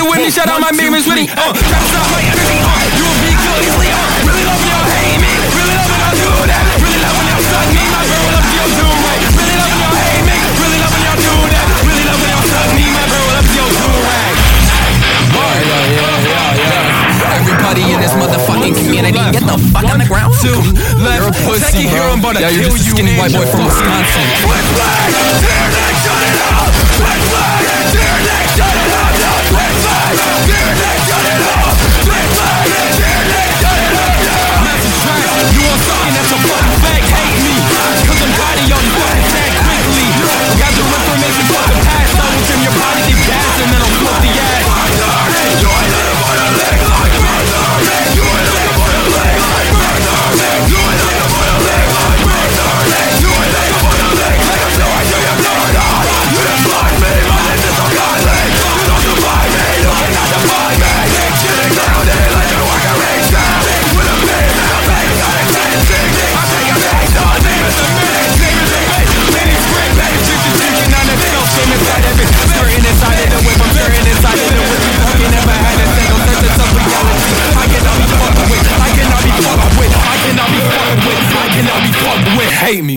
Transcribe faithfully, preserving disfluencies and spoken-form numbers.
with me, shout out my main with me. Uh, Travis out my energy, uh, you will be good easily, uh. Really love when y'all hate me, really love when y'all do that. Really love when y'all suck me, my bro, love your doom right. Really love when y'all hate me, really love when y'all do that. Really love when y'all suck me, my bro, love your doom right. Yeah, yeah, yeah, yeah. Everybody in this motherfucking community, get the fuck on the ground. Two, left, You're a pussy, second, bro. here I'm about to Yeah, you're kill just a you skinny and white boy your from pussy. Wisconsin. Twitch flag, tear neck, shut it off. Twitch flag, tear neck, shut it off. No, twitch flag, tear neck, shut it off. Twitch flag, tear neck, shut it off. Massive trash, you want something that's a fucking fact, hate me. Cause I'm tired of y'all just fucking sad quickly. Got your information for the past, I will trim your body to gas and then I'll flip the ass. You ain't looking for the leg like murder. You ain't looking for the leg like murder. You ain't looking for the leg like murder. You ain't looking for the leg like I'm sure I do your murder. You just like me, my name is so godly. You don't survive me, you cannot define me. Getting grounded like a work of rage now. With a female face, got a cleansing. I'm taking back the name is a bitch. Name is a bitch. Name is great, baby. Chick is drinking on the tail. Shame inside of it. Stirring inside of the whip. I'm stirring inside of the whip. You fucking never had a single sense of self-reality. I cannot be fucked with. I cannot be fucked with. I cannot be fucked with. I cannot be fucked with. Hate me.